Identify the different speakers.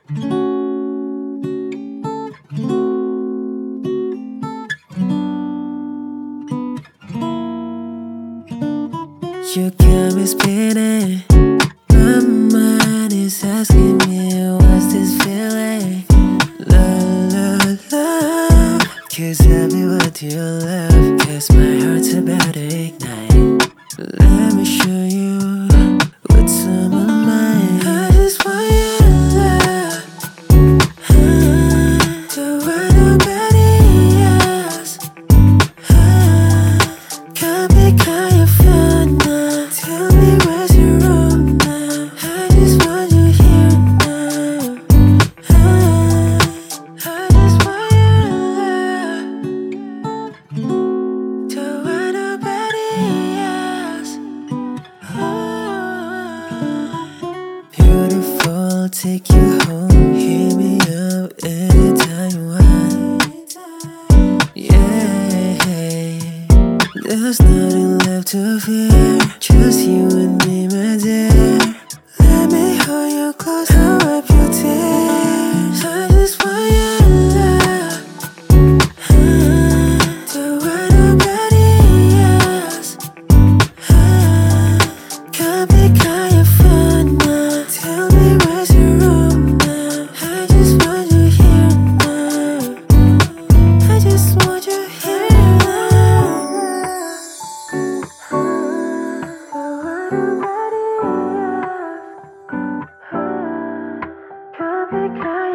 Speaker 1: You got me spinning. My mind is asking me, what's this feeling? Love, love, love. Cause tell me what you love. Cause my heart's about to ignite. Let me show you what's on my mind. I just want you to love. The way nobody else. Can't be kind of fun now. Tell me where's your room now. I just want you here now. I just want you to love. The way nobody else. Beautiful, take you home. Hit me up anytime you want. Yeah, there's nothing left to fear. Just you and me, my dear. Let me hold you close and wipe your tears. I just want you to love. The way nobody else. Can't be kind of fun now. Tell me where's your room now. I just want you here now. I just want you here now. Can't be kind.